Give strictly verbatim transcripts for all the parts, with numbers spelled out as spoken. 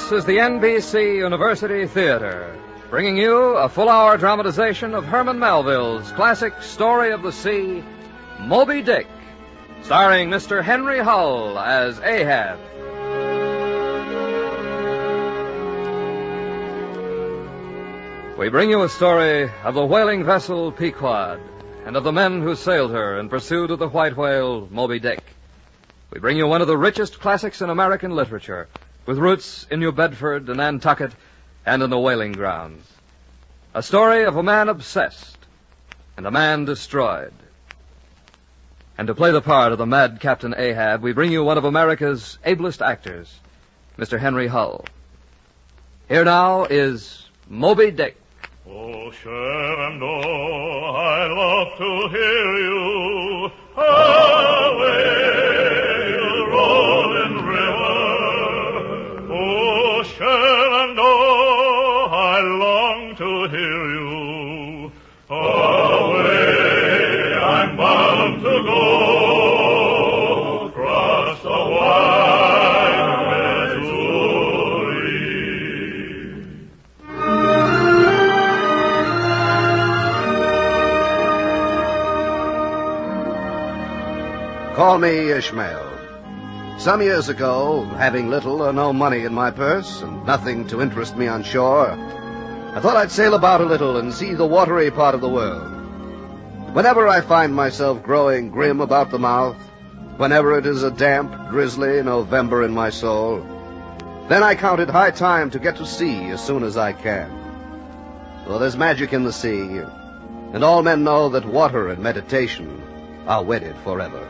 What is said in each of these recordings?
This is the N B C University Theater, bringing you a full-hour dramatization of Herman Melville's classic story of the sea, Moby Dick, starring Mister Henry Hull as Ahab. We bring you a story of the whaling vessel Pequod and of the men who sailed her in pursuit of the white whale Moby Dick. We bring you one of the richest classics in American literature, with roots in New Bedford and Nantucket and in the whaling grounds. A story of a man obsessed and a man destroyed. And to play the part of the mad Captain Ahab, we bring you one of America's ablest actors, Mister Henry Hull. Here now is Moby Dick. Oh, Shenandoah, I love to hear you away the rolling river. Oh, Shenandoah, I long to hear you away. I'm bound to go across the wide Missouri. Call me Ishmael. Some years ago, having little or no money in my purse and nothing to interest me on shore, I thought I'd sail about a little and see the watery part of the world. Whenever I find myself growing grim about the mouth, whenever it is a damp, drizzly November in my soul, then I count it high time to get to sea as soon as I can. For there's magic in the sea, and all men know that water and meditation are wedded forever.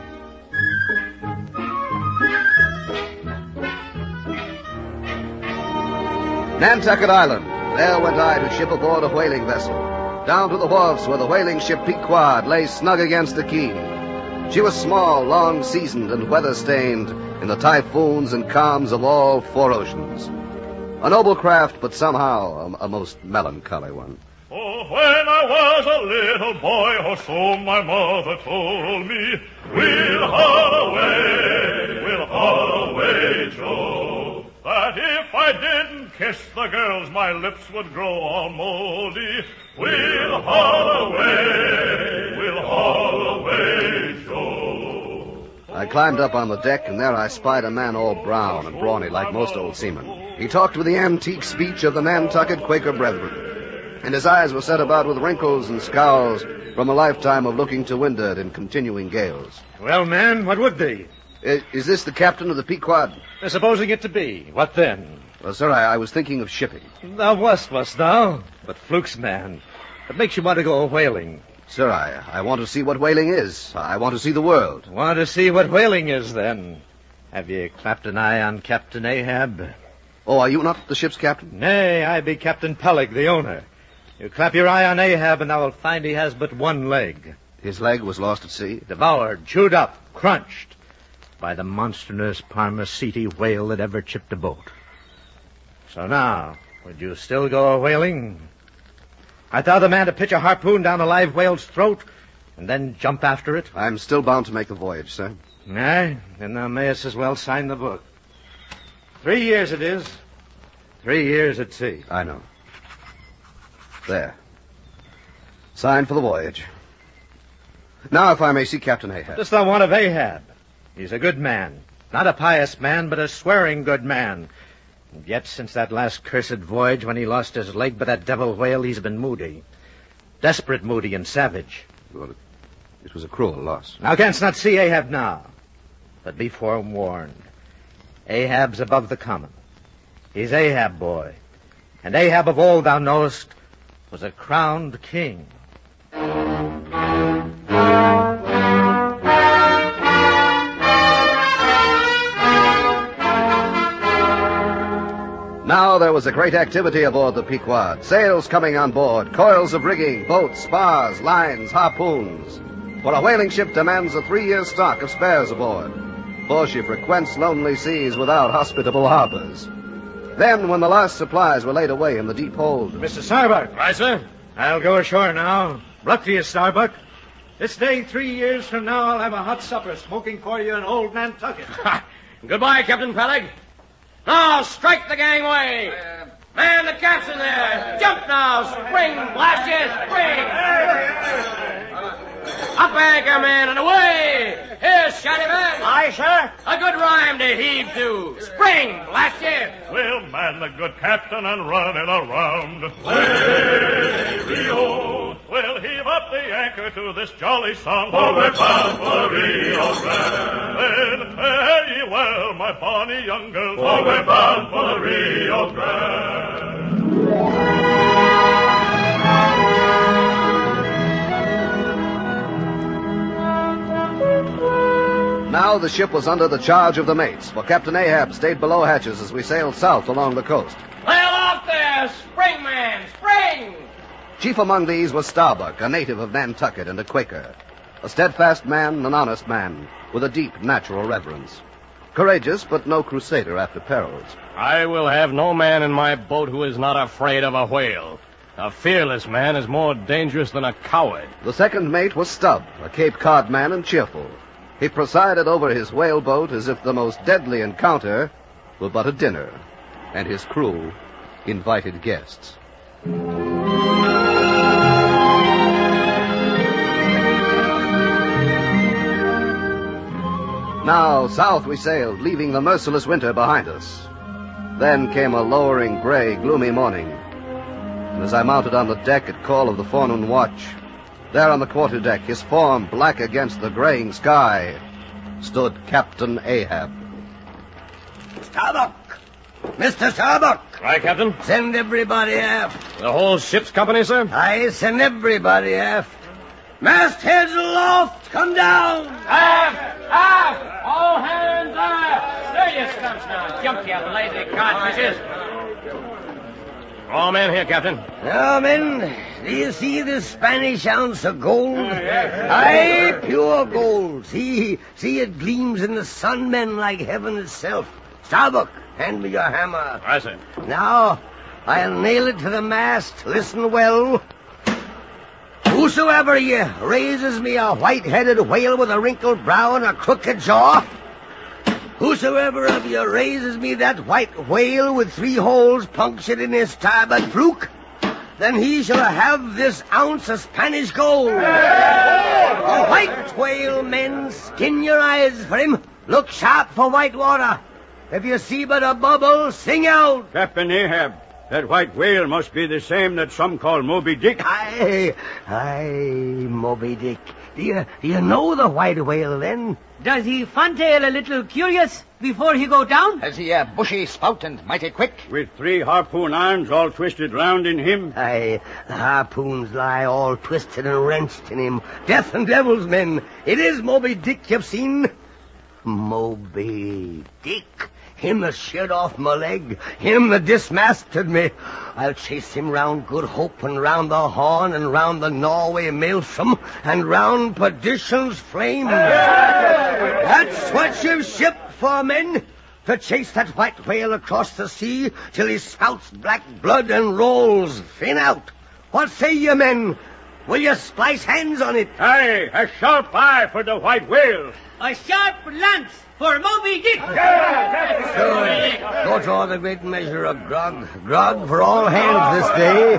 Nantucket Island. There went I to ship aboard a whaling vessel, down to the wharfs where the whaling ship Pequod lay snug against the quay. She was small, long-seasoned, and weather-stained in the typhoons and calms of all four oceans. A noble craft, but somehow a, a most melancholy one. Oh, when I was a little boy, oh, so my mother told me, we'll haul away, we'll haul away, Joe. That if I didn't kiss the girls, my lips would grow all moldy. We'll haul away, we'll haul away, Joe. I climbed up on the deck, and there I spied a man all brown and brawny like most old seamen. He talked with the antique speech of the Nantucket Quaker brethren, and his eyes were set about with wrinkles and scowls from a lifetime of looking to windward in continuing gales. Well, man, what would they? Is, is this the captain of the Pequod? Supposing it to be. What then? Well, sir, I, I was thinking of shipping. Thou wast, wast thou? But flukes, man. What makes you want to go a-whaling? Sir, I, I want to see what whaling is. I want to see the world. Want to see what whaling is, then? Have you clapped an eye on Captain Ahab? Oh, are you not the ship's captain? Nay, I be Captain Peleg, the owner. You clap your eye on Ahab, and thou wilt find he has but one leg. His leg was lost at sea? Devoured, chewed up, crunched by the monstrous Parmaceti whale that ever chipped a boat. So now, would you still go a-whaling? Art thou the man to pitch a harpoon down a live whale's throat and then jump after it? I'm still bound to make the voyage, sir. Aye, then thou mayest as well sign the book. Three years it is. Three years at sea. I know. There. Signed for the voyage. Now, if I may see Captain Ahab. What dost thou want of Ahab? He's a good man. Not a pious man, but a swearing good man. And yet, since that last cursed voyage when he lost his leg by that devil whale, he's been moody. Desperate moody and savage. Well, it was a cruel loss. Thou canst not see Ahab now. But be forewarned. Ahab's above the common. He's Ahab, boy. And Ahab of old, thou knowest, was a crowned king. Now there was a great activity aboard the Pequod. Sails coming on board, coils of rigging, boats, spars, lines, harpoons. For a whaling ship demands a three-year stock of spares aboard, for she frequents lonely seas without hospitable harbors. Then, when the last supplies were laid away in the deep hold... Mister Starbuck. Aye, sir? I'll go ashore now. Luck to you, Starbuck. This day, three years from now, I'll have a hot supper smoking for you in old Nantucket. Goodbye, Captain Peleg. Now, strike the gangway. Man the capstan there. Jump now. Spring, blast you, spring. Up anchor, man, and away. Here's Shotty Man. Aye, sir. A good rhyme to heave to. Spring, blast you. We'll man the good captain and run it around. Way, Rio. We'll heave up the anchor to this jolly song, for we're bound for Rio Grande. Then fare ye well, my bonny young girls, for we're bound for Rio Grande. Now the ship was under the charge of the mates, for Captain Ahab stayed below hatches as we sailed south along the coast. Well, off there, spring, man, spring. Chief among these was Starbuck, a native of Nantucket and a Quaker. A steadfast man, an honest man, with a deep natural reverence. Courageous, but no crusader after perils. I will have no man in my boat who is not afraid of a whale. A fearless man is more dangerous than a coward. The second mate was Stubb, a Cape Cod man and cheerful. He presided over his whaleboat as if the most deadly encounter were but a dinner, and his crew invited guests. Now, south we sailed, leaving the merciless winter behind us. Then came a lowering, gray, gloomy morning. And as I mounted on the deck at call of the forenoon watch, there on the quarterdeck, his form black against the graying sky, stood Captain Ahab. Starbuck! Mister Starbuck! Aye, Captain? Send everybody aft. The whole ship's company, sir? I send everybody aft. Mastheads aloft! Come down! Aft! Aft! All hands aft! There you stumps now. Jump, you lazy codfishes. All men here, Captain. Now, men, do you see this Spanish ounce of gold? Aye, pure gold. See, see it gleams in the sun, men, like heaven itself. Starbuck, hand me your hammer. Aye, sir. Now, I'll nail it to the mast. Listen well. Whosoever ye raises me a white-headed whale with a wrinkled brow and a crooked jaw, whosoever of you raises me that white whale with three holes punctured in his starboard fluke, then he shall have this ounce of Spanish gold. A white whale, men, skin your eyes for him. Look sharp for white water. If you see but a bubble, sing out. Captain Ahab, that white whale must be the same that some call Moby Dick. Aye, aye, Moby Dick. Do you, do you know the white whale, then? Does he fantail a little curious before he go down? Has he a bushy spout and mighty quick? With three harpoon irons all twisted round in him. Aye, the harpoons lie all twisted and wrenched in him. Death and devils, men. It is Moby Dick you've seen. Moby Dick. Him that sheared off my leg. Him that dismasted me. I'll chase him round Good Hope and round the Horn and round the Norway Maelstrom and round Perdition's Flame. That's what you've shipped for, men. To chase that white whale across the sea till he spouts black blood and rolls fin out. What say you, men? Will you splice hands on it? Aye, a sharp eye for the white whale. A sharp lance for Moby Dick. So, go draw the great measure of grog. Grog for all hands this day.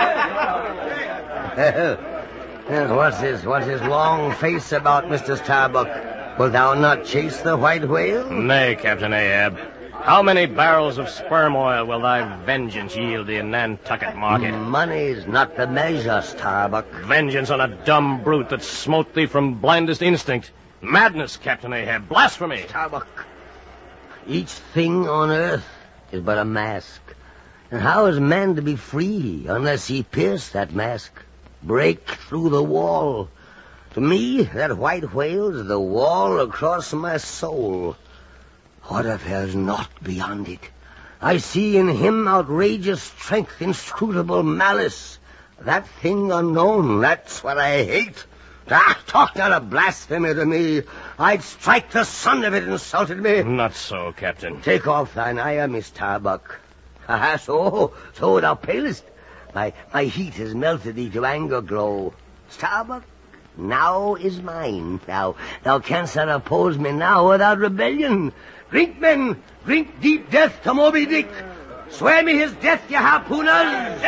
Well, what's his, what's his long face about, Mister Starbuck? Will thou not chase the white whale? Nay, Captain Ahab. How many barrels of sperm oil will thy vengeance yield thee in Nantucket market? Money's not the measure, Starbuck. Vengeance on a dumb brute that smote thee from blindest instinct. Madness, Captain Ahab. Blasphemy. Starbuck, each thing on earth is but a mask. And how is man to be free unless he pierce that mask? Break through the wall. To me, that white whale is the wall across my soul. What if there's naught beyond it? I see in him outrageous strength, inscrutable malice. That thing unknown, that's what I hate. Ah, talk not of blasphemy to me. I'd strike the son of it insulted me. Not so, Captain. Take off thine ire, Miss Starbuck. Ah, so, so thou palest. My, my heat has melted thee to anger glow. Starbuck, now is mine. Thou, thou canst not oppose me now without rebellion. Drink, men, drink deep death to Moby Dick. Swear me his death, ye harpooners!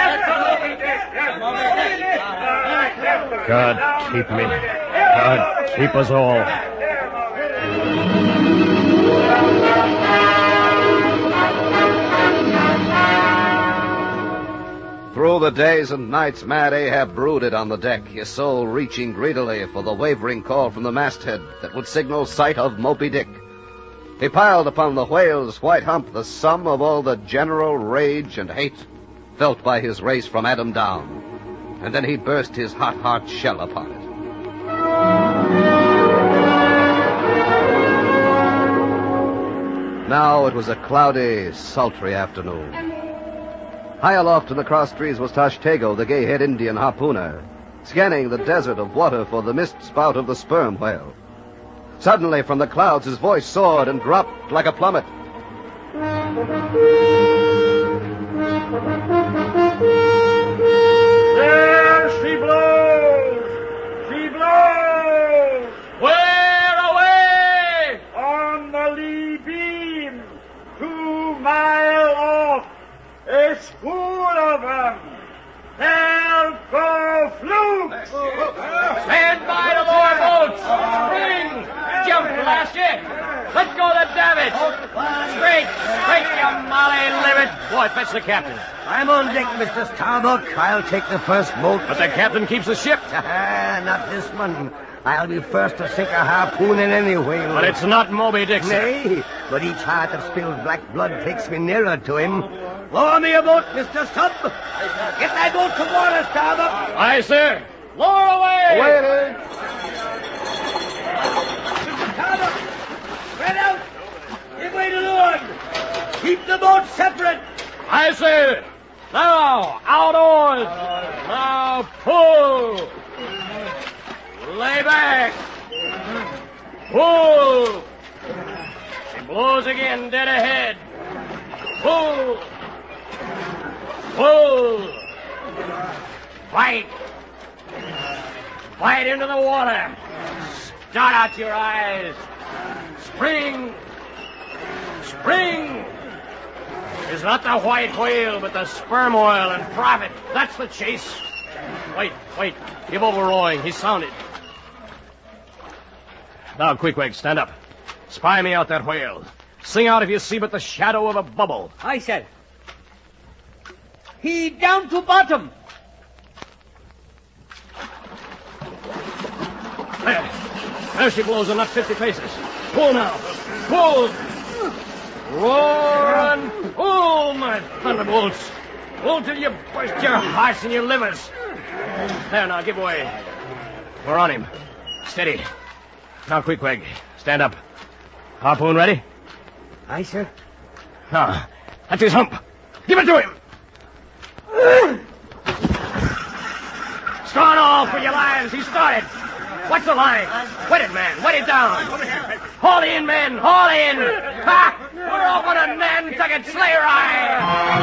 God keep me. God keep us all. Through the days and nights, mad Ahab brooded on the deck, his soul reaching greedily for the wavering call from the masthead that would signal sight of Moby Dick. He piled upon the whale's white hump the sum of all the general rage and hate felt by his race from Adam down, and then he burst his hot heart shell upon it. Now it was a cloudy, sultry afternoon. High aloft in the cross trees was Tashtego, the gay-head Indian harpooner, scanning the desert of water for the mist spout of the sperm whale. Suddenly, from the clouds, his voice soared and dropped like a plummet. There she blows! She blows! Where away? On the lee beam, two mile off, a school of them. They'll go flukes! Stand by the lower boats! Spring! Jump, blast it! Let go the davits! Straight! Straight, you molly livet! Boy, fetch the captain. I'm on deck, Mister Starbuck. I'll take the first boat. But the captain keeps the ship. Not this one. I'll be first to sink a harpoon in any whale. But it's not Moby Dick, sir. Nay, but each heart that spills black blood takes me nearer to him. Lower me a boat, Mister Stubb. Get that boat to water, Starbuck. Aye, sir. Lower away! Away! Mister Starbuck, spread out. Give way to leeward. Keep the boat separate. Aye, sir. Now, out oars! Now, pull! Lay back! Pull! She blows again, dead ahead. Pull! Pull! Fight! Fight into the water! Start out your eyes! Spring! Spring! It's not the white whale, but the sperm whale and profit. That's the chase. Wait, wait. Give over rowing. He's sounded. Now, Queequeg, stand up. Spy me out that whale. Sing out if you see but the shadow of a bubble. Aye, sir. He down to bottom. There. There she blows, and not fifty paces. Pull now. Pull. Roar and pull, my thunderbolts. Pull till you burst your hearts and your livers. There, now, give way. We're on him. Steady. Now, Queequeg, stand up. Harpoon ready? Aye, sir. Now, that's his hump. Give it to him. Start off for your lives. He started. What's the line? Wet it, man. Wet it down. Haul in, men. Haul in. Ha! We're off on a Nantucket sleigh ride.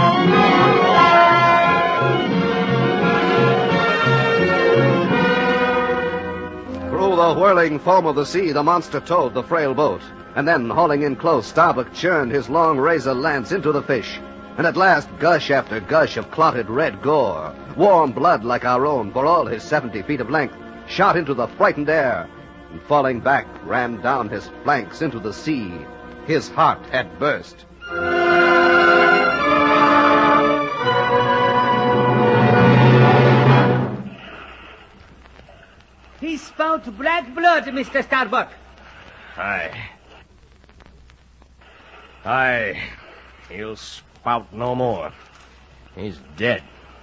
Through the whirling foam of the sea, the monster towed the frail boat. And then, hauling in close, Starbuck churned his long razor lance into the fish. And at last, gush after gush of clotted red gore, warm blood like our own for all his seventy feet of length, shot into the frightened air, and falling back, ran down his flanks into the sea. His heart had burst. He spout black blood, Mister Starbuck. Aye. Aye. He'll spout no more. He's dead.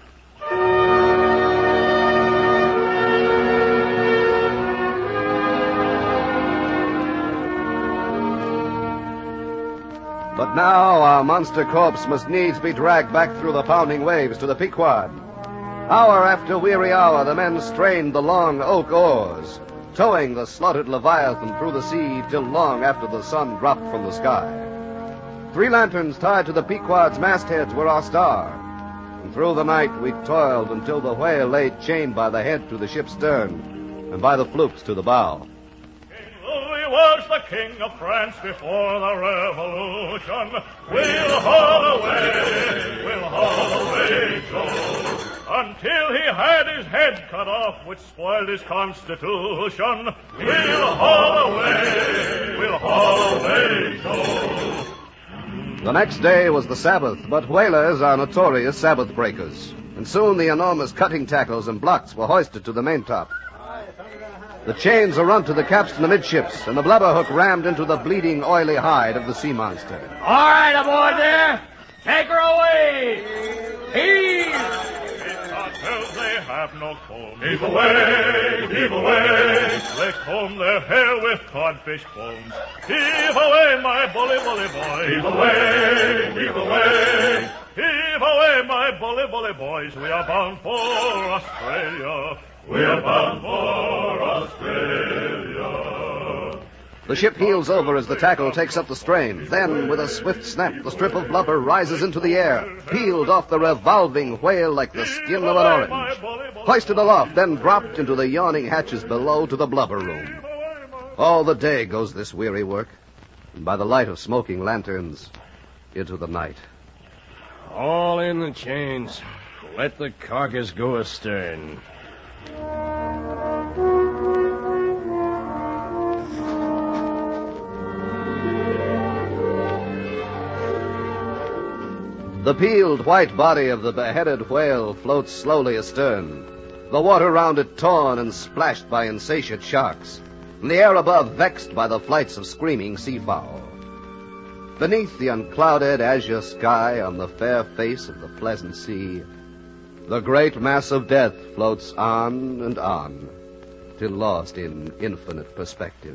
But now our monster corpse must needs be dragged back through the pounding waves to the Pequod. Hour after weary hour, the men strained the long oak oars, towing the slaughtered Leviathan through the sea till long after the sun dropped from the sky. Three lanterns tied to the Pequod's mastheads were our star, and through the night we toiled until the whale lay chained by the head to the ship's stern, and by the flukes to the bow. Louis was the king of France before the revolution. We'll haul away, we'll haul away, Joe, until he had his head cut off, which spoiled his constitution. We'll haul away, we'll haul away, Joe. The next day was the Sabbath, but whalers are notorious Sabbath breakers, and soon the enormous cutting tackles and blocks were hoisted to the maintop. The chains are run to the capstan amidships, and the blubber hook rammed into the bleeding, oily hide of the sea monster. All right, aboard there. Take her away. Heave! Because they have no comb. Heave away, heave away. They comb their hair with codfish bones. Heave away, my bully, bully boy. Heave away, heave away. Heave away, my bully, bully boys. We are bound for Australia. We are bound for Australia. The ship heels over as the tackle takes up the strain. Then, with a swift snap, the strip of blubber rises into the air, peeled off the revolving whale like the skin of an orange. Hoisted aloft, then dropped into the yawning hatches below to the blubber room. All the day goes this weary work, and by the light of smoking lanterns, into the night. All in the chains. Let the carcass go astern. The peeled white body of the beheaded whale floats slowly astern, the water round it torn and splashed by insatiate sharks, and the air above vexed by the flights of screaming seafowl. Beneath the unclouded azure sky on the fair face of the pleasant sea, the great mass of death floats on and on, till lost in infinite perspective.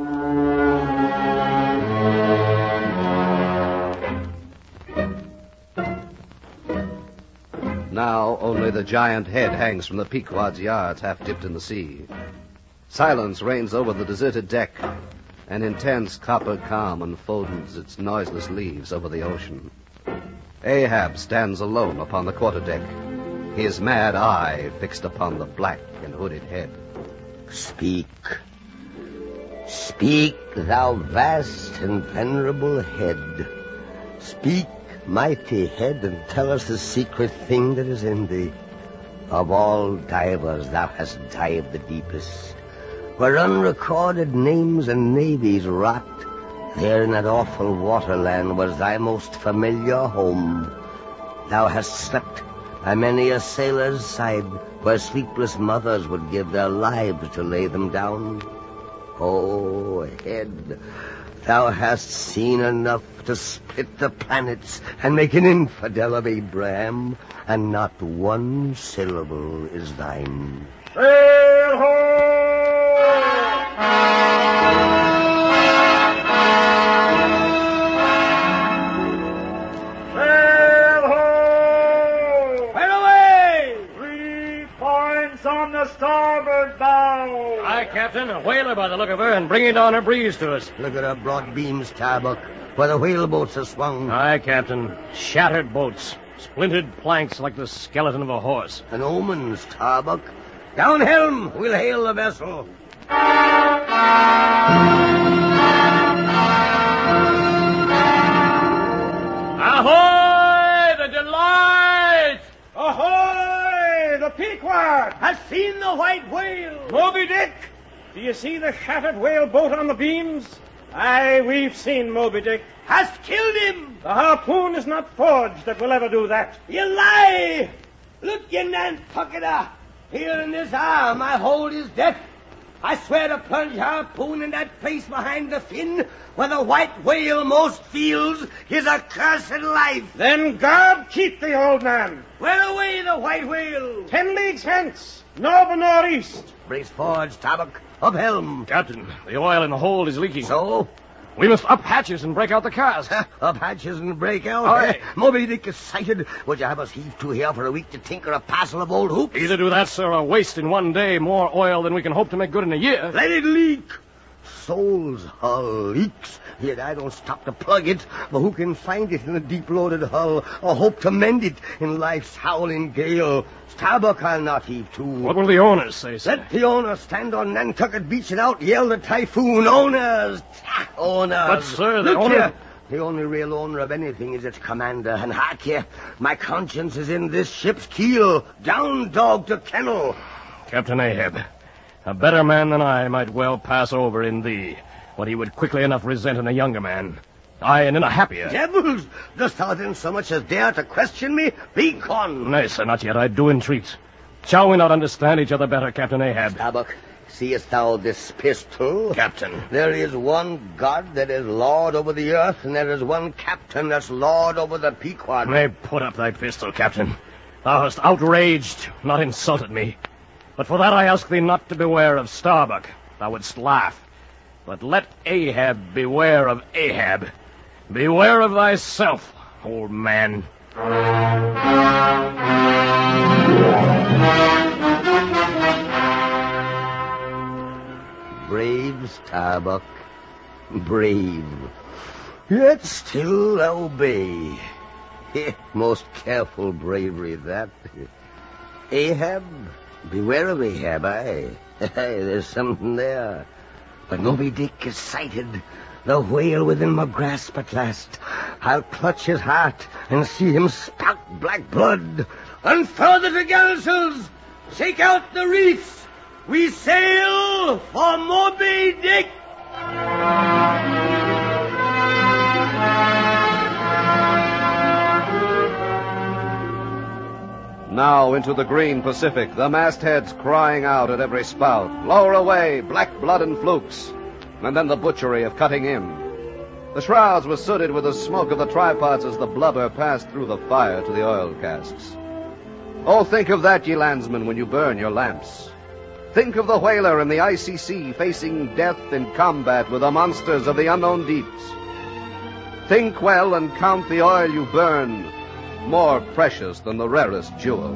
Now only the giant head hangs from the Pequod's yards, half dipped in the sea. Silence reigns over the deserted deck. An intense copper calm unfolds its noiseless leaves over the ocean. Ahab stands alone upon the quarterdeck, his mad eye fixed upon the black and hooded head. Speak. Speak, thou vast and venerable head. Speak, mighty head, and tell us the secret thing that is in thee. Of all divers thou hast dived the deepest, where unrecorded names and navies rot. There in that awful waterland was thy most familiar home. Thou hast slept by many a sailor's side, where sleepless mothers would give their lives to lay them down. Oh, head, thou hast seen enough to split the planets and make an infidel of Abraham, and not one syllable is thine. Sail ho! Sail ho! Right away! Three points on the starboard bow. Aye, Captain, a whaler by the look of her, and bring it on her breeze to us. Look at her broad beams, Tarbuck, where the whale boats are swung. Aye, Captain. Shattered boats. Splintered planks like the skeleton of a horse. An omen's, Tarbuck. Down helm, we'll hail the vessel. Ahoy, the Delight! Ahoy, the Pequod! Has seen the white whale! Moby Dick! Do you see the shattered whale boat on the beams? Aye, we've seen Moby Dick. Has killed him! The harpoon is not forged that will ever do that. You lie! Look, you Nantucketer! Here in this arm I hold his death. I swear to plunge harpoon in that place behind the fin where the white whale most feels his accursed life. Then God keep the old man. Where away the white whale? Ten leagues hence, north nor east. Brace forwards, Tarbuck. Up helm. Captain, the oil in the hold is leaking. So? We must up hatches and break out the cask. Up hatches and break out. Aye. Moby Dick is sighted. Would you have us heave to here for a week to tinker a parcel of old hoops? Either do that, sir, or waste in one day more oil than we can hope to make good in a year. Let it leak. Soul's hull, eeks. Yet I don't stop to plug it, but who can find it in a deep-loaded hull, or hope to mend it in life's howling gale? Starbuck I'll not heave to. What will the owners say, sir? Let the owners stand on Nantucket Beach and out yell the typhoon. Owners! Owners! But, sir, the Look owner... here. The only real owner of anything is its commander. And hark ye, my conscience is in this ship's keel. Down, dog, to kennel. Captain Ahab, a better man than I might well pass over in thee what he would quickly enough resent in a younger man. Aye, and in a happier. Devils! Dost thou then so much as dare to question me? Be gone! Nay, sir, not yet. I do entreat. Shall we not understand each other better, Captain Ahab? Starbuck, seest thou this pistol? Captain. There is one God that is Lord over the earth, and there is one captain that's Lord over the Pequod. Nay, put up thy pistol, Captain. Thou hast outraged, not insulted me. But for that I ask thee not to beware of Starbuck. Thou wouldst laugh. But let Ahab beware of Ahab. Beware of thyself, old man. Brave Starbuck, brave. Yet still obey. Most careful bravery, that. Ahab, beware of Ahab, aye. There's something there. But Moby Dick is sighted, the whale within my grasp at last. I'll clutch his heart and see him spout black blood. Unfurl the topgallant, shake out the reefs. We sail for Moby Dick. Now into the green Pacific, the mastheads crying out at every spout. Lower away, black blood and flukes. And then the butchery of cutting in. The shrouds were sooted with the smoke of the tripods as the blubber passed through the fire to the oil casks. Oh, think of that, ye landsmen, when you burn your lamps. Think of the whaler in the icy sea facing death in combat with the monsters of the unknown deeps. Think well and count the oil you burn, more precious than the rarest jewel.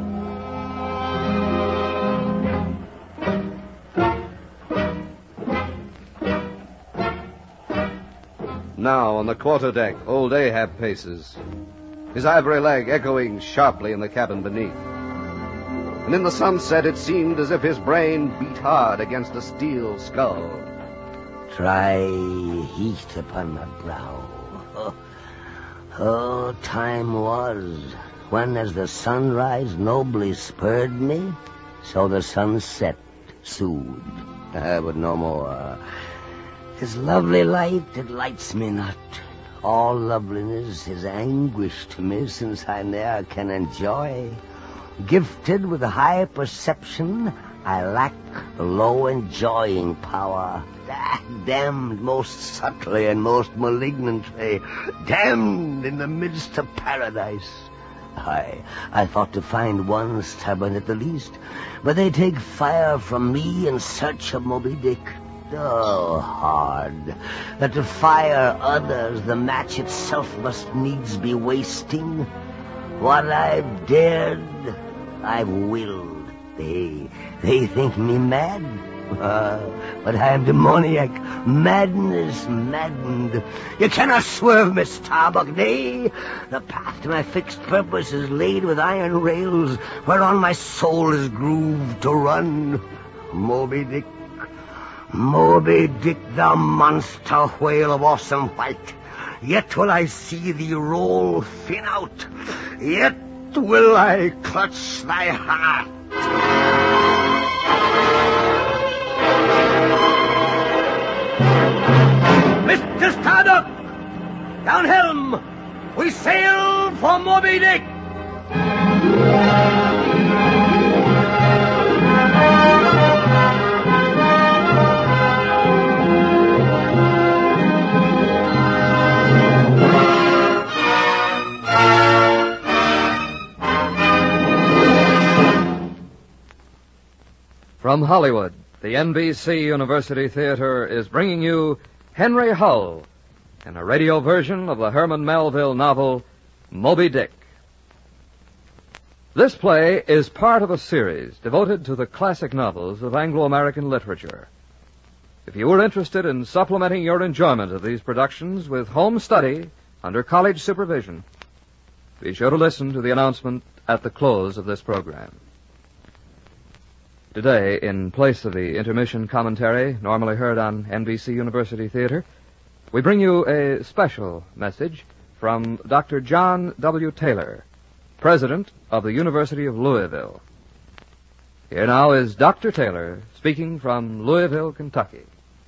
Now, on the quarterdeck, old Ahab paces, his ivory leg echoing sharply in the cabin beneath. And in the sunset it seemed as if his brain beat hard against a steel skull. Try heat upon my brow. Oh, oh, time was when, as the sunrise nobly spurred me, so the sunset soothed. Uh, but no more. His lovely light, it lights me not. All loveliness is anguish to me, since I ne'er can enjoy. Gifted with a high perception, I lack the low enjoying power. Ah, damned most subtly and most malignantly, damned in the midst of paradise. I, I thought to find one stubborn at the least, but they take fire from me in search of Moby Dick. Oh, hard, that to fire others the match itself must needs be wasting. What I've dared, I've willed. They, they think me mad, uh, but I am demoniac, madness maddened. You cannot swerve me, Starbuck, nay. The path to my fixed purpose is laid with iron rails, whereon my soul is grooved to run. Moby Dick, Moby Dick, the monster whale of awesome white, yet will I see thee roll fin out, yet will I clutch thy heart. Mister Starbuck, down helm, we sail for Moby Dick. From Hollywood, the N B C University Theater is bringing you Henry Hull in a radio version of the Herman Melville novel, Moby Dick. This play is part of a series devoted to the classic novels of Anglo-American literature. If you were interested in supplementing your enjoyment of these productions with home study under college supervision, be sure to listen to the announcement at the close of this program. Today, in place of the intermission commentary normally heard on N B C University Theater, we bring you a special message from Doctor John W. Taylor, President of the University of Louisville. Here now is Doctor Taylor speaking from Louisville, Kentucky.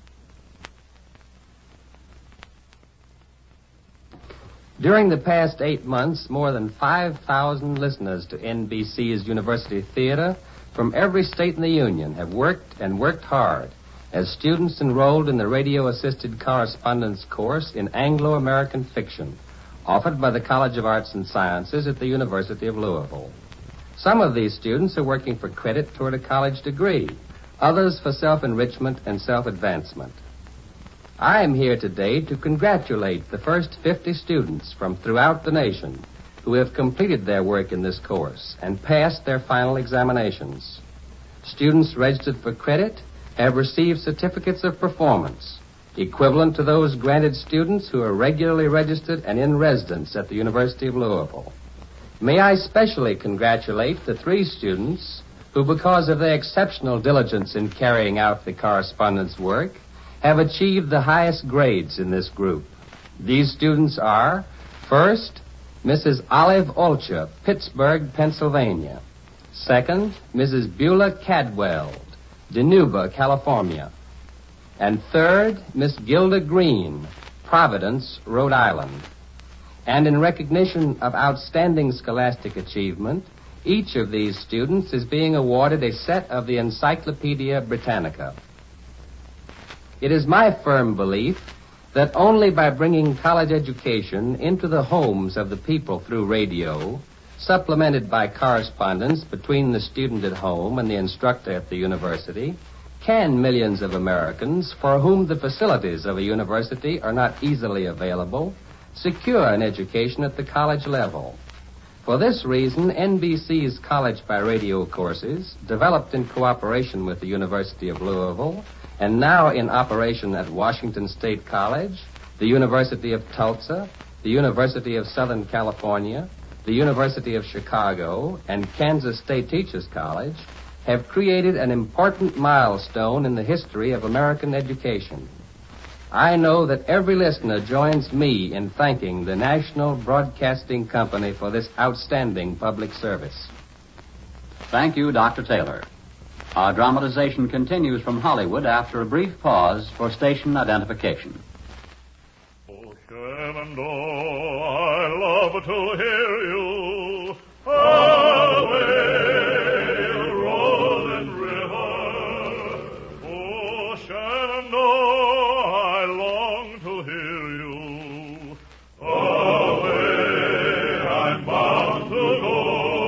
During the past eight months, more than five thousand listeners to N B C's University Theater from every state in the Union have worked and worked hard as students enrolled in the radio-assisted correspondence course in Anglo-American fiction, offered by the College of Arts and Sciences at the University of Louisville. Some of these students are working for credit toward a college degree, others for self-enrichment and self-advancement. I am here today to congratulate the first fifty students from throughout the nation who have completed their work in this course and passed their final examinations. Students registered for credit have received certificates of performance, equivalent to those granted students who are regularly registered and in residence at the University of Louisville. May I specially congratulate the three students who, because of their exceptional diligence in carrying out the correspondence work, have achieved the highest grades in this group. These students are, first, Missus Olive Olcher, Pittsburgh, Pennsylvania. Second, Missus Beulah Cadwell, Dinuba, California. And third, Miss Gilda Green, Providence, Rhode Island. And in recognition of outstanding scholastic achievement, each of these students is being awarded a set of the Encyclopedia Britannica. It is my firm belief that only by bringing college education into the homes of the people through radio, supplemented by correspondence between the student at home and the instructor at the university, can millions of Americans for whom the facilities of a university are not easily available secure an education at the college level. For this reason, N B C's College by Radio courses, developed in cooperation with the University of Louisville, and now in operation at Washington State College, the University of Tulsa, the University of Southern California, the University of Chicago, and Kansas State Teachers College, have created an important milestone in the history of American education. I know that every listener joins me in thanking the National Broadcasting Company for this outstanding public service. Thank you, Doctor Taylor. Our dramatization continues from Hollywood after a brief pause for station identification. Oh, Shenandoah, I love to hear you. Away, rolling river. Oh, Shenandoah, I long to hear you. Away, I'm bound to go.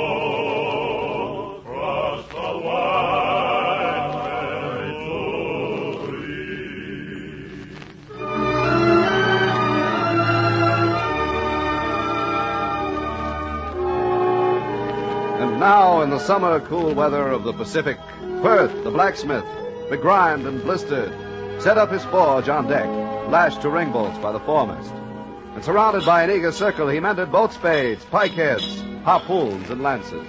Cross the wide And now, in the summer cool weather of the Pacific, Perth, the blacksmith, begrimed and blistered, set up his forge on deck, lashed to ring bolts by the foremast. And surrounded by an eager circle, he mended boat spades, pike heads, harpoons, and lances.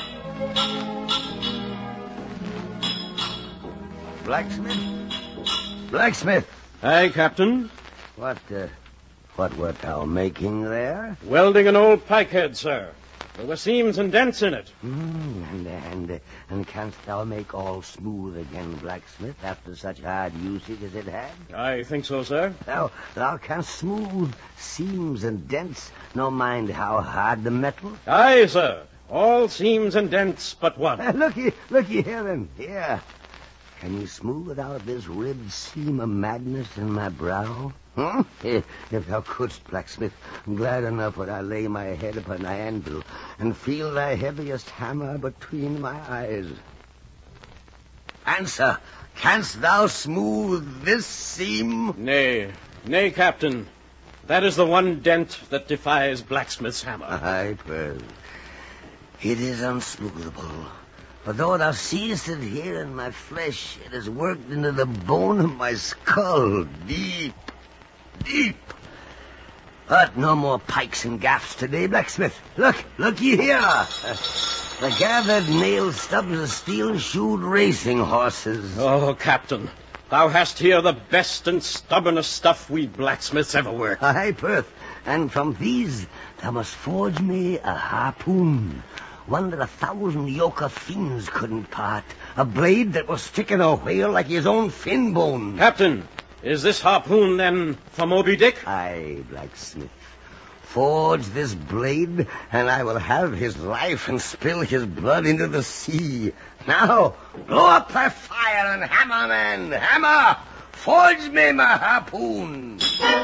Blacksmith? Blacksmith! Aye, Captain. What, uh, what wert thou making there? Welding an old pikehead, sir. There were seams and dents in it. Mm, and, and, uh, and canst thou make all smooth again, blacksmith, after such hard usage as it had? I think so, sir. Thou, thou canst smooth seams and dents, no mind how hard the metal? Aye, sir. All seams and dents but one. Uh, looky, looky here, then. Here. Can you smooth out this ribbed seam of madness in my brow? Huh? If thou couldst, blacksmith, glad enough would I lay my head upon thy anvil and feel thy heaviest hammer between my eyes. Answer, canst thou smooth this seam? Nay, nay, Captain. That is the one dent that defies blacksmith's hammer. Aye, well, it is unsmoothable. But though thou seest it here in my flesh, it is worked into the bone of my skull, deep, deep. But no more pikes and gaffs today, blacksmith. Look, look ye here. The gathered nail stubs of steel-shoed racing horses. Oh, Captain, thou hast here the best and stubbornest stuff we blacksmiths ever worked. Aye, Perth. And from these thou must forge me a harpoon. One that a thousand yoke of fiends couldn't part. A blade that will stick in a whale like his own fin bone. Captain, is this harpoon, then, for Moby Dick? Aye, blacksmith. Forge this blade, and I will have his life and spill his blood into the sea. Now, blow up thy fire and hammer, man, hammer! Forge me my harpoon!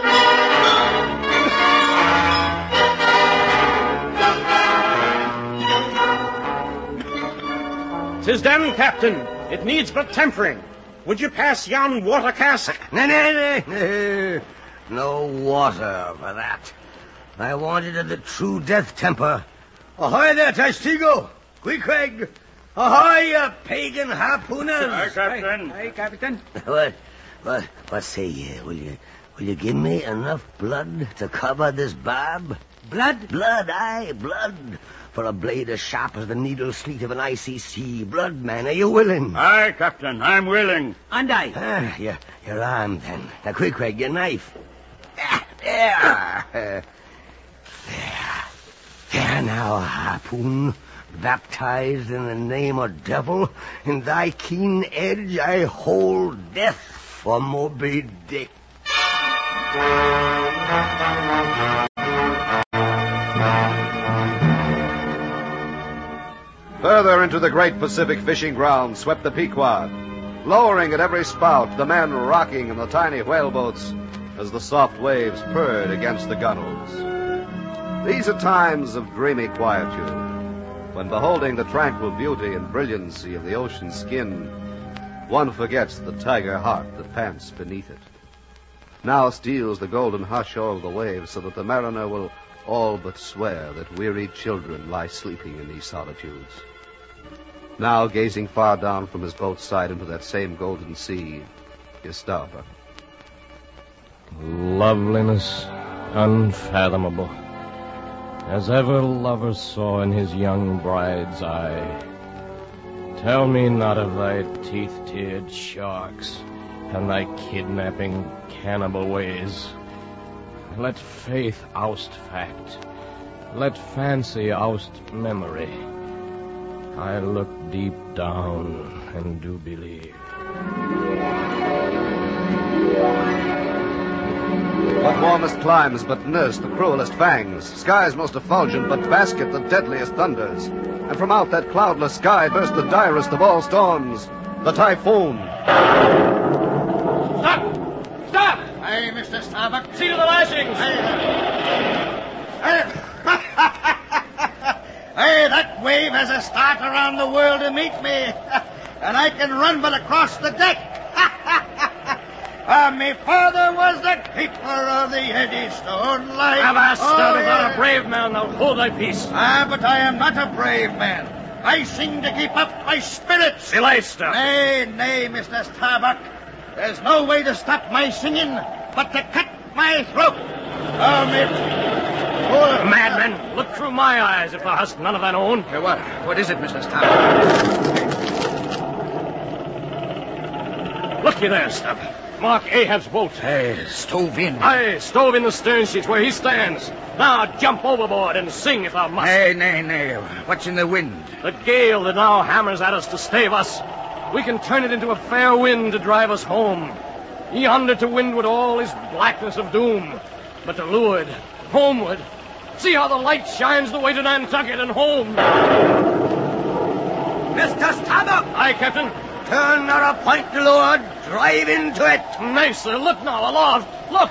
Tis done, Captain. It needs but tempering. Would you pass yon water cask? No, no, no, no. No water for that. I want it at the true death temper. Ahoy there, Testigo! Queequeg! Ahoy, you pagan harpooners! Aye, Captain. Aye, Captain. What, what, what say ye? Will you, will you give me enough blood to cover this barb? Blood? Blood, aye, blood. For a blade as sharp as the needle sleet of an icy sea. Blood, man, are you willing? Aye, Captain, I'm willing. And I. Ah, you're, you're armed, then. Now, Queequeg, your knife. Ah, there. There. There now, harpoon. Baptized in the name of devil, in thy keen edge I hold death for Moby Dick. Further into the great Pacific fishing grounds swept the Pequod, lowering at every spout, the men rocking in the tiny whaleboats as the soft waves purred against the gunwales. These are times of dreamy quietude, when beholding the tranquil beauty and brilliancy of the ocean skin, one forgets the tiger heart that pants beneath it. Now steals the golden hush over the waves, so that the mariner will all but swear that wearied children lie sleeping in these solitudes. Now, gazing far down from his boat's side into that same golden sea, is Starbuck. Loveliness unfathomable, as ever lover saw in his young bride's eye. Tell me not of thy teeth-tiered sharks and thy kidnapping cannibal ways. Let faith oust fact. Let fancy oust memory. I look deep down and do believe. What warmest climes but nurse the cruelest fangs, skies most effulgent but basket the deadliest thunders, and from out that cloudless sky burst the direst of all storms, the typhoon. Stop! Stop! Aye, Mister Starbuck. See to the lashings! Aye, Aye, that wave has a start around the world to meet me, and I can run but across the deck. Ah, me father was the keeper of the Eddystone Light. Avast, oh, thou yeah. art a brave man, now hold thy peace. Ah, but I am not a brave man. I sing to keep up my spirits. Belay, stuff. Nay, nay, Mister Starbuck. There's no way to stop my singing but to cut my throat. Oh, me... Oh, madman, look through my eyes if thou hast none of thine own. Hey, what? What is it, Mister Starbuck? Look you there, Stubb. Mark Ahab's boat. Hey, stove in. Aye, stove in the stern sheets where he stands. Now jump overboard and sing if thou must. Nay, nay, nay. What's in the wind? The gale that now hammers at us to stave us. We can turn it into a fair wind to drive us home. Yonder to windward all is blackness of doom. But to leeward, homeward, see how the light shines the way to Nantucket and home. Mister Starbuck! Aye, Captain. Turn not a point to leeward. Drive into it. Nay, sir, look now, aloft. Look.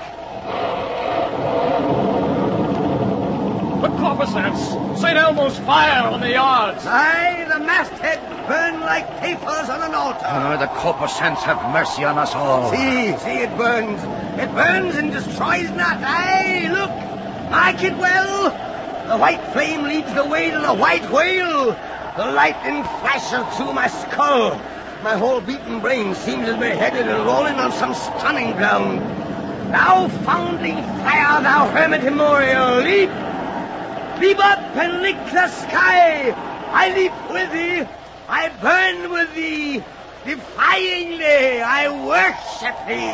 The corpusants. Saint Elmo's fire on the yards. Aye, the masthead burn like tapers on an altar. Oh, the corpusants have mercy on us all. See, see, it burns. It burns and destroys not. Aye, look. Mark it well. The white flame leads the way to the white whale. The lightning flashes through my skull. My whole beaten brain seems to be headed and rolling on some stunning ground. Thou foundling fire, thou hermit immemorial, leap! Leap up and lick the sky! I leap with thee! I burn with thee! Defyingly, I worship thee!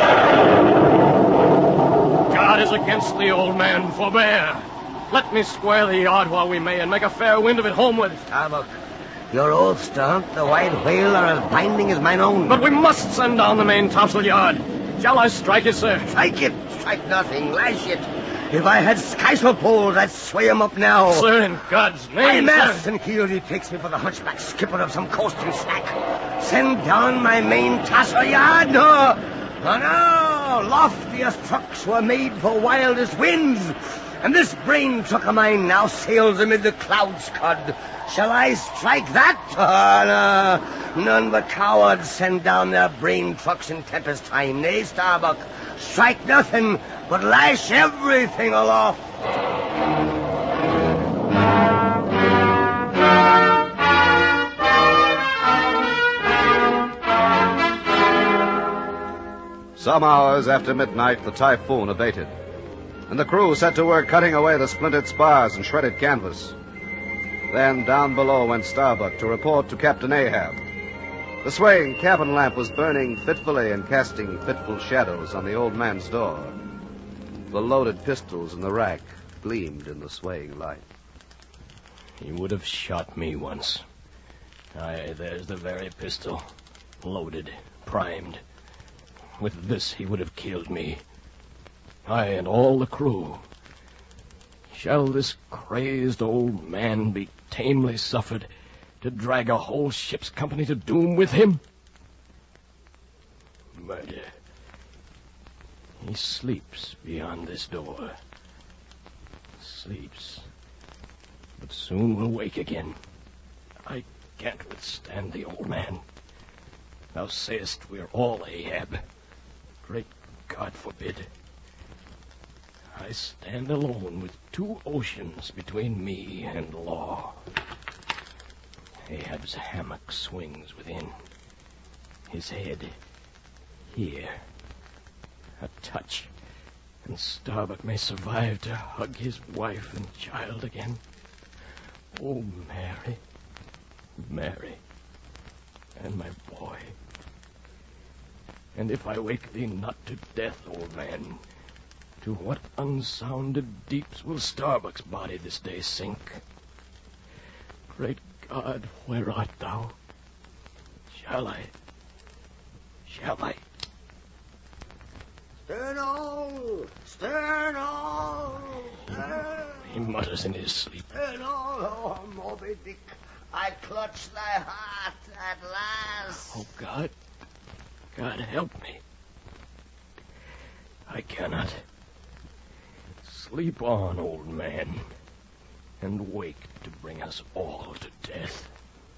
God is against thee, old man. Forbear. Let me square the yard while we may and make a fair wind of it homeward. Starbuck, your oaths to hunt the white whale are as binding as mine own. But we must send down the main topsail yard. Shall I strike it, sir? Strike it. Strike nothing. Lash it. If I had skysail poles, I'd sway 'em up now. Sir, in God's name, My mast and keel, he takes me for the hunchback skipper of some coasting snack. Send down my main topsail yard? No. No, no. Loftiest trucks were made for wildest winds. And this brain truck of mine now sails amid the cloud scud. Shall I strike that? Oh, no. None but cowards send down their brain trucks in tempest time. Nay, Starbuck, strike nothing, but lash everything aloft. Some hours after midnight, the typhoon abated, and the crew set to work cutting away the splintered spars and shredded canvas. Then down below went Starbuck to report to Captain Ahab. The swaying cabin lamp was burning fitfully and casting fitful shadows on the old man's door. The loaded pistols in the rack gleamed in the swaying light. He would have shot me once. Aye, there's the very pistol. Loaded, primed. With this he would have killed me. Aye, and all the crew. Shall this crazed old man be tamely suffered to drag a whole ship's company to doom with him? Murder. He sleeps beyond this door. Sleeps. But soon will wake again. I can't withstand the old man. Thou sayest we're all Ahab. Great God forbid. I stand alone with two oceans between me and law. Ahab's hammock swings within. His head here. A touch, and Starbuck may survive to hug his wife and child again. Oh, Mary, Mary, and my boy. And if I wake thee not to death, old man, to what unsounded deeps will Starbuck's body this day sink? Great God, where art thou? Shall I? Shall I? Stern all! Stern all! Stern. He mutters in his sleep. Stern all, oh, Moby Dick. I clutch thy heart at last. Oh, God. God, help me. I cannot. Sleep on, old man, and wake to bring us all to death.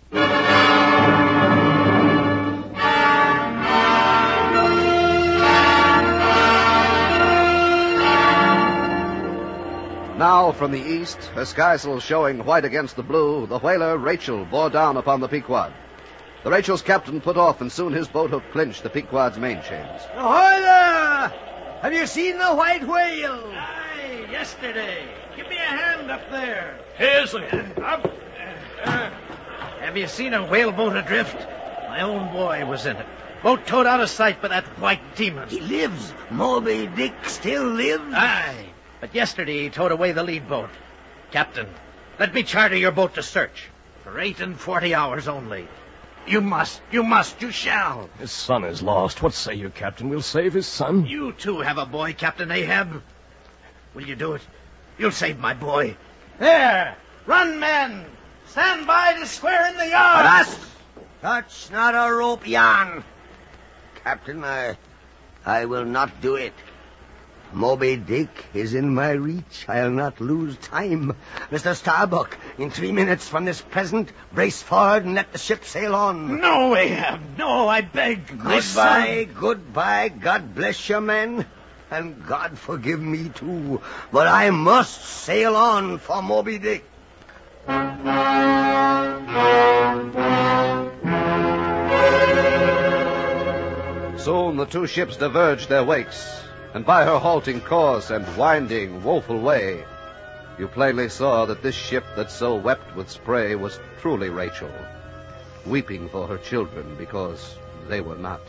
Now, from the east, her skysail showing white against the blue, the whaler Rachel bore down upon the Pequod. The Rachel's captain put off, and soon his boat hook clinched the Pequod's main chains. Ahoy there! Have you seen the white whale? Aye, yesterday. Give me a hand up there. Here's it. Up. Uh, have you seen a whaleboat adrift? My own boy was in it. Boat towed out of sight by that white demon. He lives. Moby Dick still lives. Aye, but yesterday he towed away the lead boat. Captain, let me charter your boat to search. For eight and forty hours only. You must, you must, you shall. His son is lost. What say you, Captain? We'll save his son. You too have a boy, Captain Ahab. Will you do it? You'll save my boy. There! Run, men! Stand by to square in the yard! Alas! Touch not a rope, Jan. Captain, I... I will not do it. Moby Dick is in my reach. I'll not lose time. Mister Starbuck, in three minutes from this present, brace forward and let the ship sail on. No, Ahab, no, I beg. Goodbye, goodbye. God bless you, men. And God forgive me, too. But I must sail on for Moby Dick. Soon the two ships diverged their wakes, and by her halting course and winding, woeful way, you plainly saw that this ship that so wept with spray was truly Rachel, weeping for her children because they were not.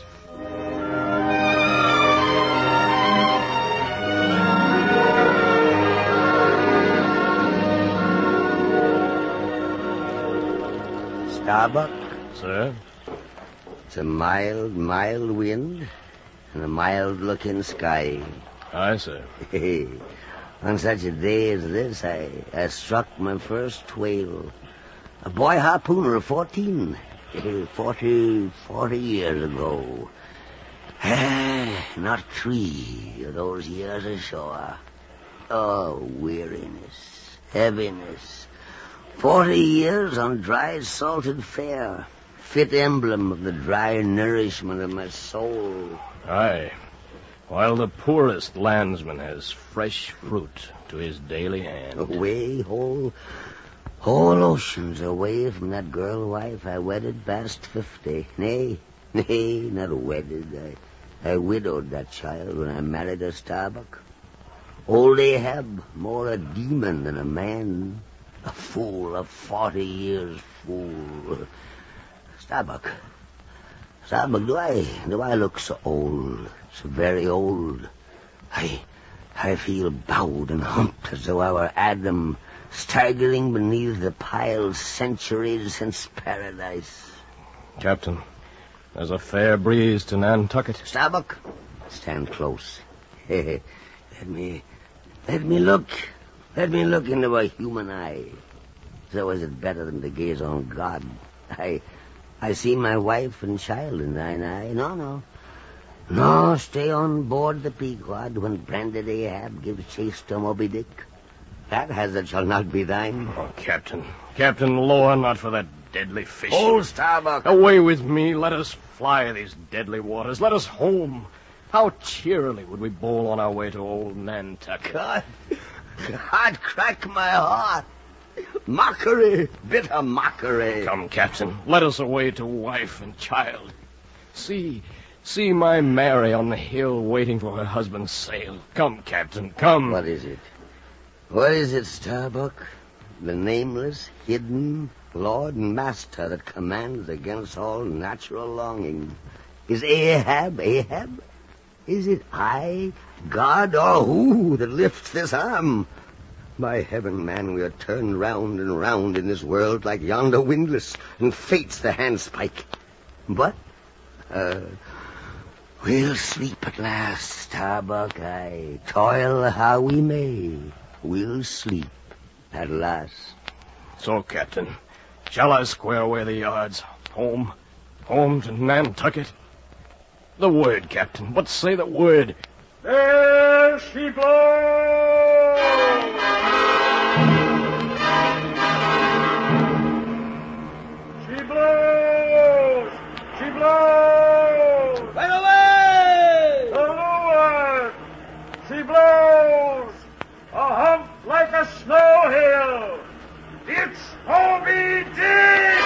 Starbuck? Sir? It's a mild, mild wind and a mild-looking sky. Aye, sir. On such a day as this, I, I struck my first whale. A boy harpooner of fourteen. Forty, forty years ago. Not three of those years ashore. Oh, weariness, heaviness. Forty years on dry, salted fare. Fit emblem of the dry nourishment of my soul. Aye. While the poorest landsman has fresh fruit to his daily hand. Away, whole, whole oceans away from that girl wife I wedded past fifty. Nay, nay, not wedded. I, I widowed that child when I married her, Starbuck. Old Ahab, more a demon than a man. A fool, a forty years fool. Starbuck. Starbuck, do I, do I look so old, so very old? I, I feel bowed and humped as though I were Adam, staggering beneath the piled centuries since paradise. Captain, there's a fair breeze to Nantucket. Starbuck, stand close. Let me, let me look, let me look into a human eye. So is it better than to gaze on God? I... I see my wife and child in thine eye. No, no. No, stay on board the Pequod when branded Ahab gives chase to Moby Dick. That hazard shall not be thine. Oh, Captain. Captain, lower not for that deadly fish. Hold, Starbuck. Away with me. Let us fly these deadly waters. Let us home. How cheerily would we bowl on our way to old Nantucket. God, God, crack my heart. Mockery, bitter mockery. Come, Captain, let us away to wife and child. See, see my Mary on the hill waiting for her husband's sail. Come, Captain, come. What is it? What is it, Starbuck? The nameless, hidden Lord and Master that commands against all natural longing. Is Ahab Ahab? Is it I, God, or who that lifts this arm? By heaven, man, we are turned round and round in this world like yonder windlass, and fate's the handspike. But, uh, we'll sleep at last, Starbuck. Aye, toil how we may, we'll sleep at last. So, Captain, shall I square away the yards? Home, home to Nantucket? The word, Captain. What say the word? There she blows! She blows! She blows! Right away! To leeward! She blows! A hump like a snow hill! It's Moby Dick!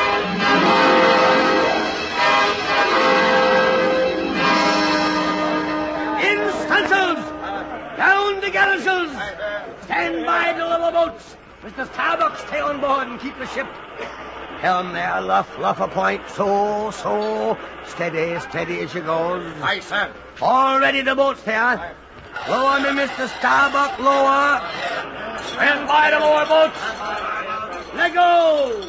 In stunsails! Down the garrisons! Stand by to level boats! Mister Starbuck, stay on board and keep the ship. Helm there, luff, luff a point. So, so. Steady, steady as she goes. Aye, sir. All ready, the boats there. Lower me, Mister Starbuck, lower. Stand by to lower boats! Let go!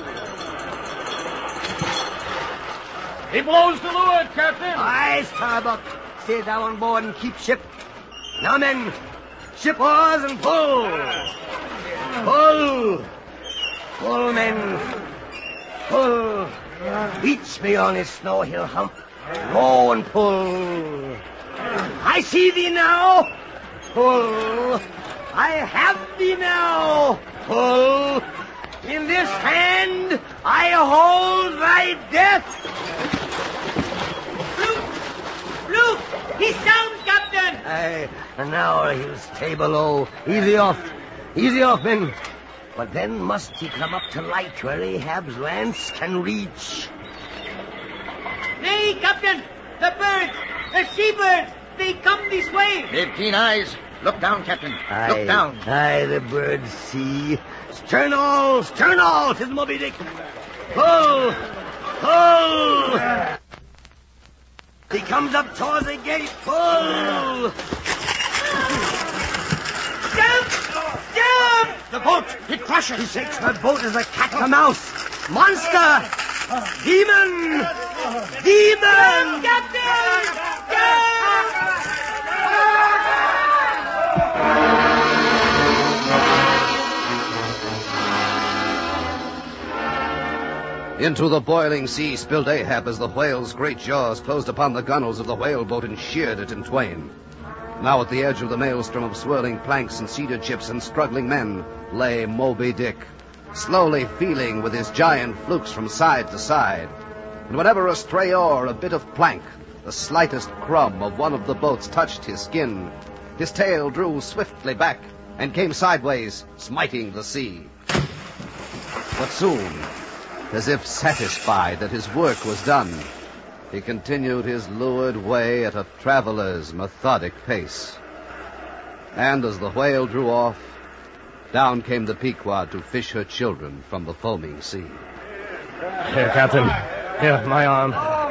He blows to leeward, Captain! Aye, Starbuck. Stay down on board and keep ship. Now, men, ship oars and pull. Pull. Pull, men. Pull. Reach me on his snow hill hump. Row and pull. I see thee now. Pull. I have thee now. Pull. In this hand I hold thy death. Look! He's down, Captain! Aye, and now he'll stay below. Easy off. Easy off, men. But then must he come up to light where Ahab's lance can reach. Nay, Captain! The birds! The seabirds! They come this way! They've keen eyes. Look down, Captain. Aye, Look down. Aye, the birds see. Stern all! Stern all! 'Tis Moby Dick. Pull! Pull! He comes up towards the gate. Pull! Jump! Jump! The boat! It crushes! He shakes the boat as a cat a mouse. Monster! Demon! Demon! Captain! Jump! Into the boiling sea spilled Ahab as the whale's great jaws closed upon the gunwales of the whaleboat and sheared it in twain. Now at the edge of the maelstrom of swirling planks and cedar chips and struggling men lay Moby Dick, slowly feeling with his giant flukes from side to side. And whenever a stray oar, a bit of plank, the slightest crumb of one of the boats touched his skin, his tail drew swiftly back and came sideways, smiting the sea. But soon, as if satisfied that his work was done, he continued his lurid way at a traveler's methodic pace. And as the whale drew off, down came the Pequod to fish her children from the foaming sea. Here, Captain. Here, my arm.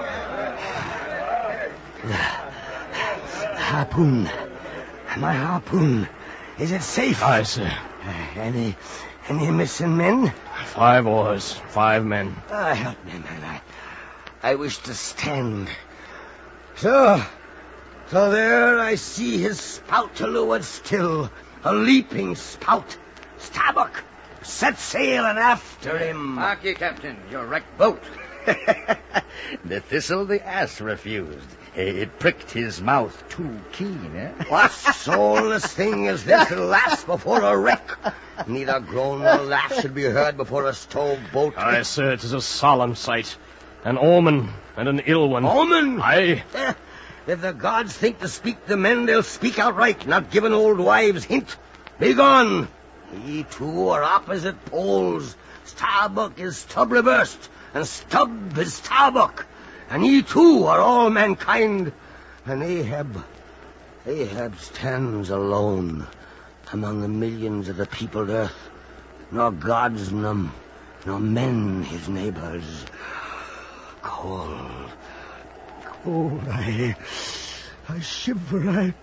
Harpoon. My harpoon. Is it safe? Aye, sir. Uh, any, any missing men? Five oars, five men. Ah, help me, man. I, I wish to stand. So, so there I see his spout to leeward still, a leaping spout. Starbuck, set sail and after him. Hark ye, Captain, your wrecked boat. The thistle the ass refused. It pricked his mouth too keen, eh? What soulless thing is this that laughs before a wreck? Neither groan nor laugh should be heard before a stove boat. Aye, sir, it is a solemn sight. An omen and an ill one. Omen? Aye. Eh, if the gods think to speak to men, they'll speak outright, not giving old wives hint. Begone! Ye two are opposite poles. Starbuck is stub reversed, and Stub is Starbuck. And ye two are all mankind. And Ahab, Ahab stands alone among the millions of the peopled earth. Nor gods nor, nor men his neighbors. Cold, cold, I, I shiver, I...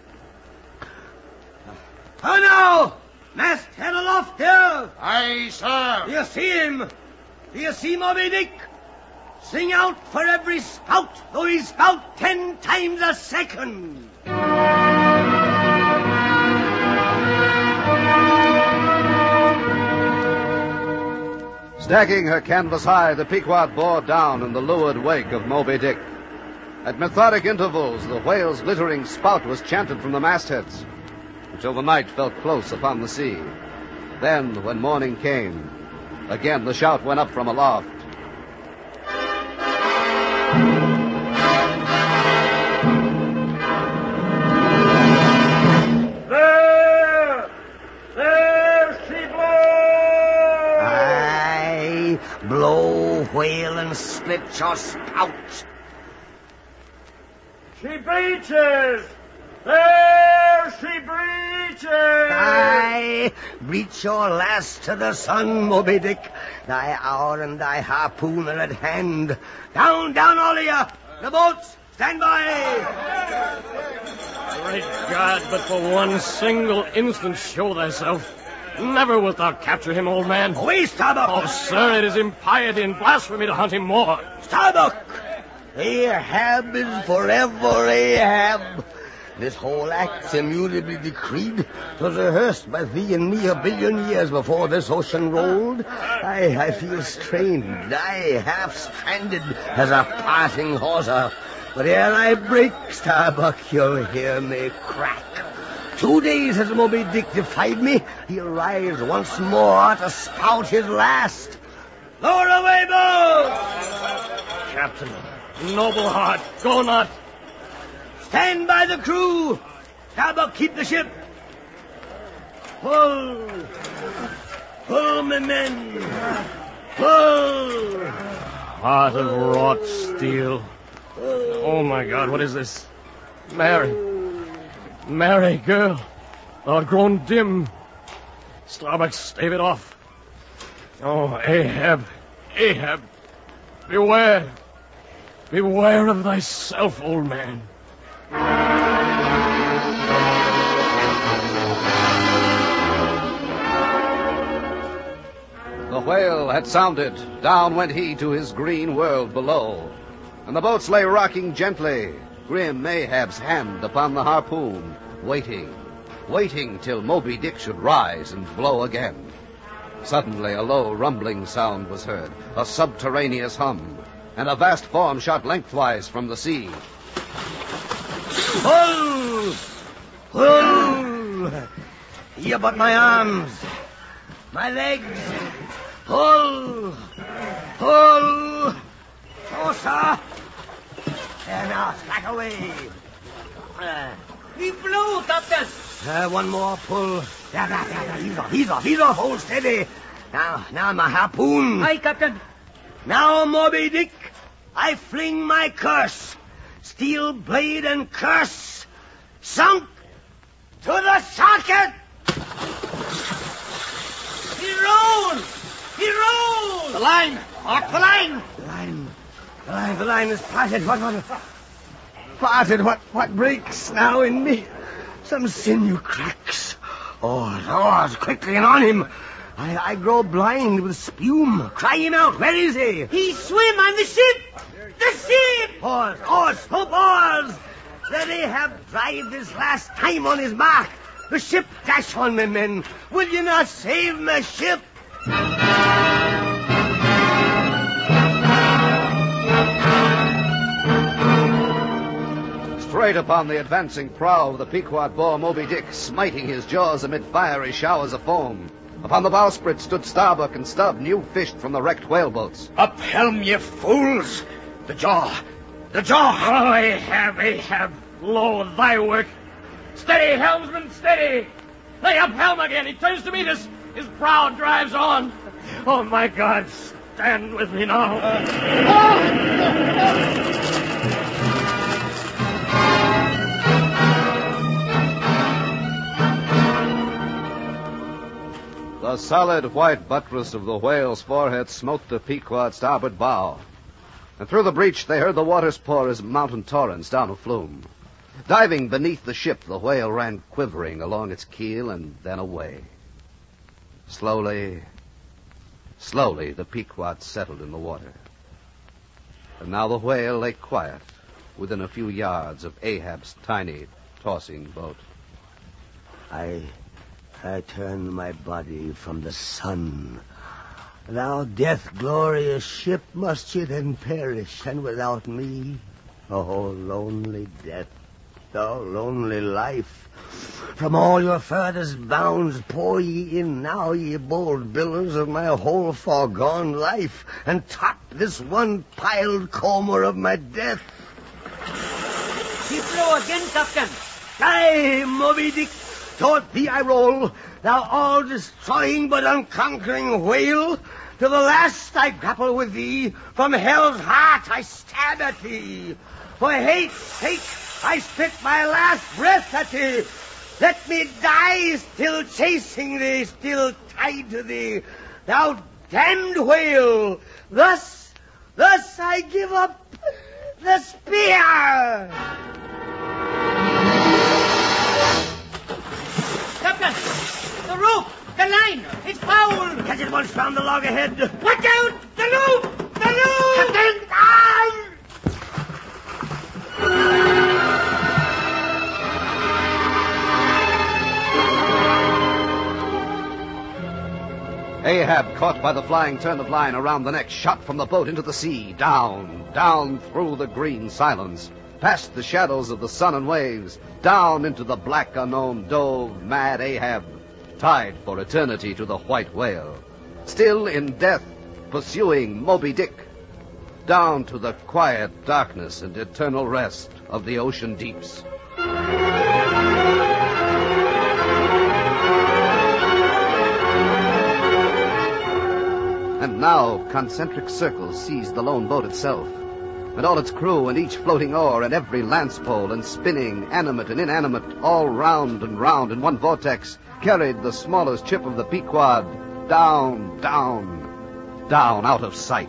Oh, no! Mast head aloft there! Aye, sir. Do you see him? Do you see Moby Dick? Sing out for every spout, though he spout ten times a second. Stacking her canvas high, the Pequod bore down in the leeward wake of Moby Dick. At methodic intervals, the whale's glittering spout was chanted from the mastheads, until the night fell close upon the sea. Then, when morning came, again the shout went up from aloft. There! There she blows! Aye, blow, whale, and split your spout. She breaches! There she breaches! Aye, breach your last to the sun, Moby Dick. Thy hour and thy harpoon are at hand. Down, down, all of you! The boats, stand by! Great God, but for one single instant show thyself. Never wilt thou capture him, old man. Away, Starbuck! Oh, sir, it is impiety and blasphemy to hunt him more. Starbuck! Ahab is forever Ahab. This whole act's immutably decreed. 'Twas rehearsed by thee and me a billion years before this ocean rolled. I, I feel strained, I half stranded as a parting hawser. But ere I break, Starbuck, you'll hear me crack. Two days has Moby Dick defied me. He'll rise once more to spout his last. Lower away, boat! Captain, noble heart, go not. Stand by the crew. Starbuck, keep the ship. Pull. Pull, my men! Pull! Heart of wrought steel. Oh, my God, what is this? Mary. Mary, girl. Thou art grown dim. Starbuck, stave it off. Oh, Ahab. Ahab. Beware. Beware of thyself, old man. The whale had sounded. Down went he to his green world below. And the boats lay rocking gently, grim Ahab's hand upon the harpoon, waiting, waiting till Moby Dick should rise and blow again. Suddenly a low rumbling sound was heard, a subterraneous hum, and a vast form shot lengthwise from the sea. Pull! Pull! Here but my arms, my legs. Pull! Pull! Closer! There now, slack away. Uh, We blow, Captain. uh, one more pull. There, there, there, there. He's off, he's off, he's off. Hold steady. Now, now my harpoon. Aye, Captain. Now, Moby Dick, I fling my curse. Steel blade and curse. Sunk to the socket. He rolled! He rolled! The line! Off the line! The line. The line, the line is parted. What, what? Parted. What, what breaks now in me? Some sinew cracks. Oars, oars, quickly and on him. I, I grow blind with spume. Cry him out. Where is he? He swim on the ship! The ship! Oars, oars, hope oars! Let Ahab drive this last time on his mark. The ship, dash on, my men. Will you not save my ship? Straight upon the advancing prow of the Pequod bore Moby Dick, smiting his jaws amid fiery showers of foam. Upon the bowsprit stood Starbuck and Stubb, new fished from the wrecked whaleboats. Up helm, ye fools! The jaw! The jaw! Oh, Ahab, Ahab, lo, thy work. Steady, helmsman, steady! Lay up helm again. He turns to meet us. His prow drives on. Oh, my God, stand with me now. The solid white buttress of the whale's forehead smote the Pequod's starboard bow. And through the breach they heard the waters pour as mountain torrents down a flume. Diving beneath the ship, the whale ran quivering along its keel and then away. Slowly, slowly, the Pequod settled in the water. And now the whale lay quiet within a few yards of Ahab's tiny, tossing boat. I, I turn my body from the sun. Thou death-glorious ship, must ye then perish, and without me? Oh, lonely death, thou lonely life. From all your furthest bounds pour ye in now, ye bold billows of my whole foregone life, and top this one piled comber of my death. He blow again, Captain. Aye, Moby Dick, toward thee I roll, thou all-destroying but unconquering whale. To the last I grapple with thee, from hell's heart I stab at thee. For hate's sake I spit my last breath at thee. Let me die still chasing thee, still tied to thee, thou damned whale. Thus, thus I give up the spear. Captain, the rope, the line, it's foul. Catch it once round the log ahead. Watch out, the loop, the loop. Captain, die! Ahab, caught by the flying turn of line around the neck, shot from the boat into the sea, down, down through the green silence, past the shadows of the sun and waves, down into the black unknown dove mad Ahab, tied for eternity to the white whale, still in death, pursuing Moby Dick, down to the quiet darkness and eternal rest of the ocean deeps. now concentric circles seized the lone boat itself, and all its crew, and each floating oar, and every lance pole, and spinning, animate and inanimate, all round and round in one vortex, carried the smallest chip of the Pequod down, down, down out of sight.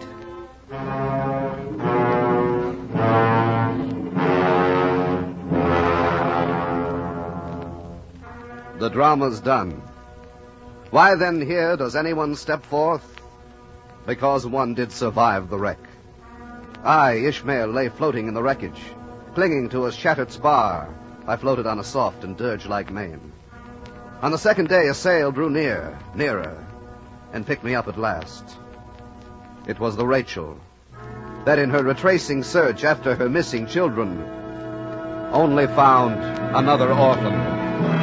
The drama's done. Why then here does anyone step forth? Because one did survive the wreck. I, Ishmael, lay floating in the wreckage. Clinging to a shattered spar, I floated on a soft and dirge-like main. On the second day, a sail drew near, nearer, and picked me up at last. It was the Rachel, that in her retracing search after her missing children, only found another orphan.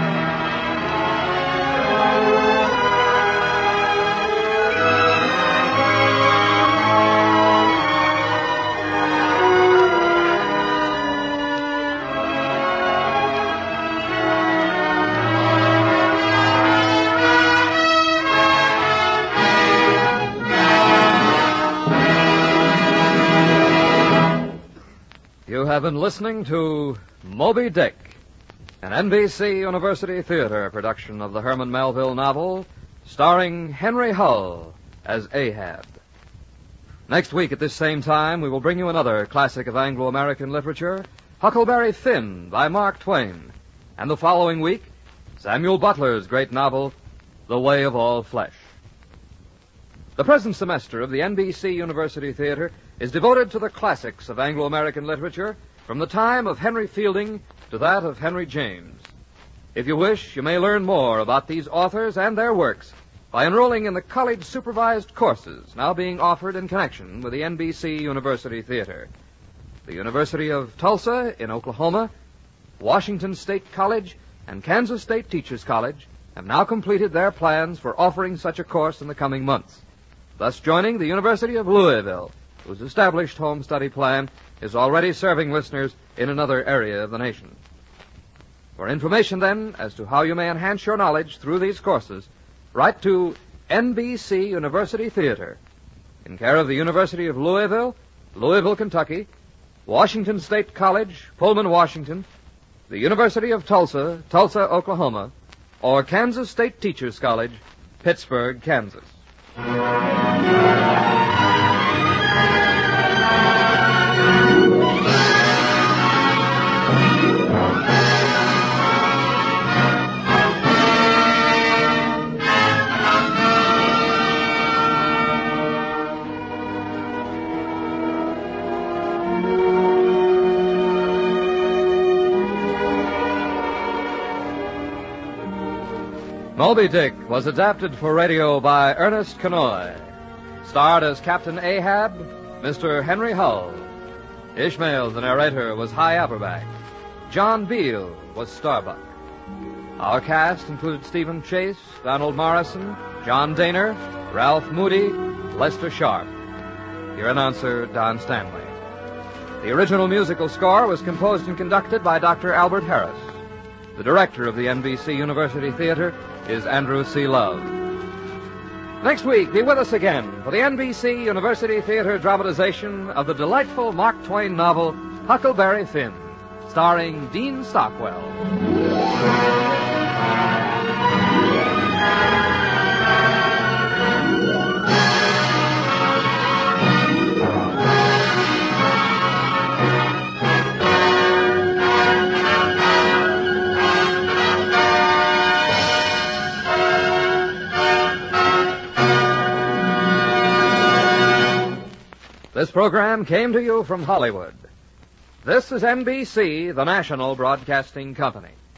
You have been listening to Moby Dick, an N B C University Theater production of the Herman Melville novel, starring Henry Hull as Ahab. Next week at this same time, we will bring you another classic of Anglo-American literature, Huckleberry Finn by Mark Twain. And the following week, Samuel Butler's great novel, The Way of All Flesh. The present semester of the N B C University Theater is devoted to the classics of Anglo-American literature from the time of Henry Fielding to that of Henry James. If you wish, you may learn more about these authors and their works by enrolling in the college-supervised courses now being offered in connection with the N B C University Theater. The University of Tulsa in Oklahoma, Washington State College, and Kansas State Teachers College have now completed their plans for offering such a course in the coming months, thus joining the University of Louisville, whose established home study plan is already serving listeners in another area of the nation. For information, then, as to how you may enhance your knowledge through these courses, write to N B C University Theater, in care of the University of Louisville, Louisville, Kentucky, Washington State College, Pullman, Washington, the University of Tulsa, Tulsa, Oklahoma, or Kansas State Teachers College, Pittsburgh, Kansas. Moby Dick was adapted for radio by Ernest Kenoy. Starred as Captain Ahab, Mister Henry Hull. Ishmael, the narrator, was Hy Averback. John Beale was Starbuck. Our cast included Stephen Chase, Donald Morrison, John Daner, Ralph Moody, Lester Sharp. Your announcer, Don Stanley. The original musical score was composed and conducted by Doctor Albert Harris. The director of the N B C University Theater is Andrew C. Love. Next week, be with us again for the N B C University Theater dramatization of the delightful Mark Twain novel, Huckleberry Finn, starring Dean Stockwell. This program came to you from Hollywood. This is N B C, the national broadcasting company.